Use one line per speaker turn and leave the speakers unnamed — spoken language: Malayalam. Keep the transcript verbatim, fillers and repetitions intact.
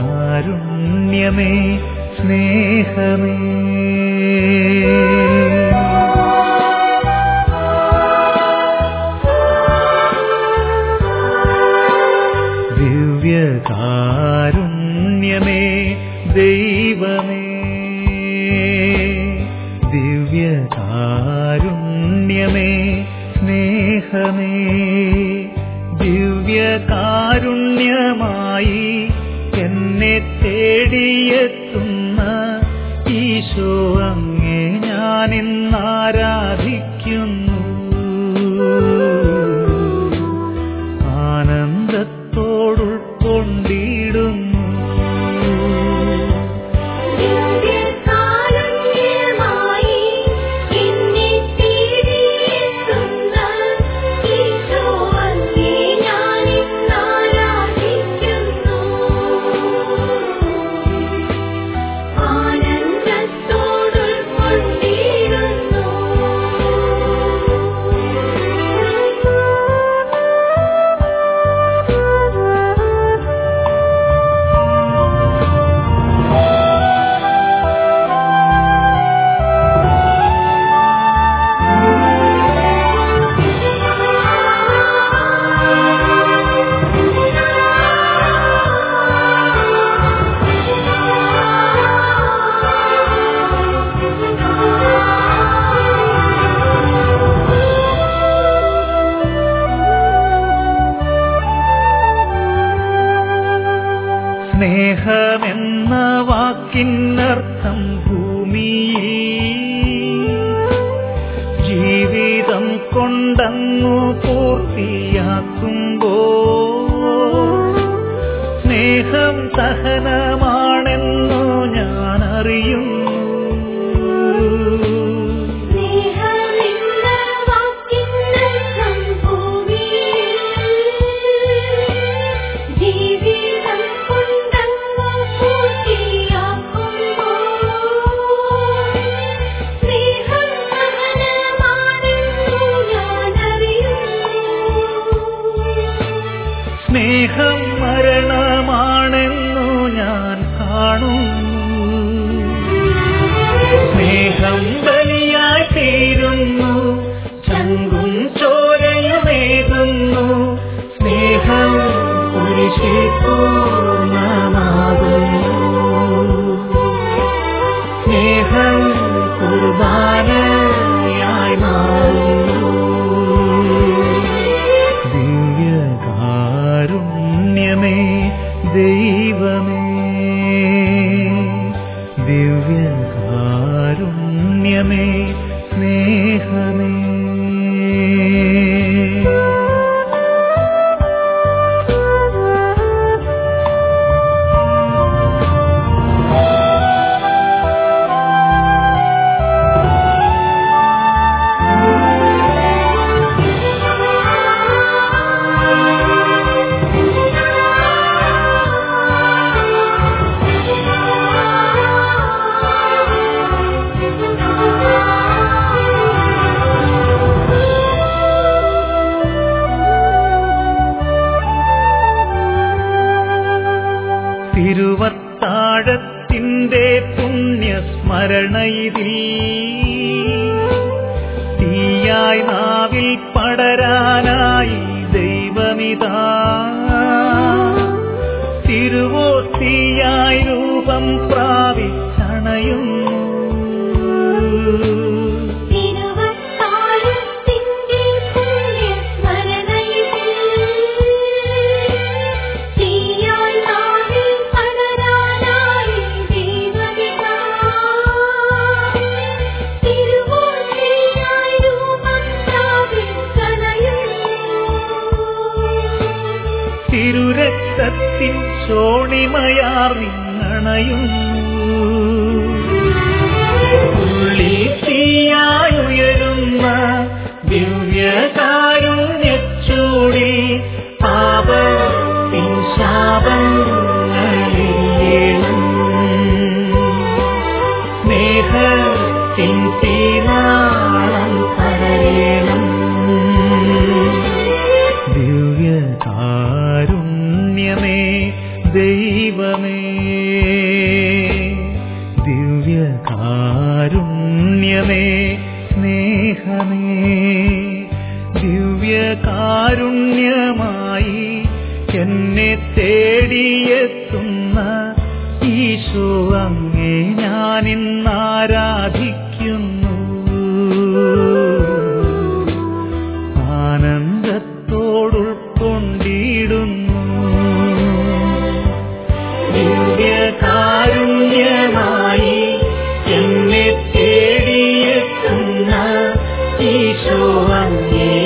ദിവ്യകാരുണ്യമേ സ്നേഹമേ. ദിവ്യകാരുണ്യമേ ദൈവമേ, ദിവ്യകാരുണ്യമേ സ്നേഹമേ. ദിവ്യകാരുണ്യമായി എന്നെ തേടിയെത്തുന്ന ഈശോ അങ്ങേ ഞാൻ ഇന്നാരാധിക്കുന്നു. ആനന്ദത്തോടുൾക്കൊണ്ടിടുന്നു. സ്നേഹമെന്ന വാക്കിനർത്ഥം ഭൂമിയിൽ ജീവിതം കൊണ്ടങ്ങു പൂർത്തിയാക്കുമ്പോൾ സ്നേഹം സഹനമാണെന്നു ഞാൻ അറിയുന്നു. സ്നേഹം മരണമാണെന്നു ഞാൻ കാണുന്നു. സ്നേഹം ബലിയായി തീരുന്നു, ചങ്കും ചോരയുമേകുന്നു. സ്നേഹം കുരിശിൽ പൂർണ്ണമാകുന്നു. സ്നേഹം കുർബാനയായി മാറുന്നു. ദിവ്യകാരുണ്യമേ ദൈവമേ, ദിവ്യകാരുണ്യമേ സ്നേഹമേ. തിരുവത്താഴത്തിന്റെ പുണ്യസ്മരണയിതിൽ തീയായി നാവിൽ പടരാനായി ദൈവമിതാ തിരുവോസ്തിയായി രൂപം പ്രാപിച്ചണയുന്നു. തിരുരക്തത്തിൻ ശോണിമയാർ നിന്നണയുന്നു. ഉള്ളിൽ തീയായുയരുന്ന ദിവ്യകാരുണ്യച്ചൂടിൽ പാപത്തിൻ ശാപങ്ങളിലേണം. സ്നേഹത്തിൻ തീനാളം കരയേണം. ദിവ്യകാരുണ്യമേ ദൈവമേ, സ്നേഹമേ ദിവ്യകാരുണ്യമേ സ്നേഹമേ ദിവ്യകാരുണ്യമായി എന്നെ തേടിയെത്തുന്ന ഈശോ അങ്ങേ ഞാനിന്നാരാധിക്കുന്നു. ആനന്ദത്തോടുൾക്കൊണ്ടിടുന്നു. ദിവ്യകാരുണ്യമായി എന്നെ തേടിയെത്തുന്ന ഈശോ അങ്ങേ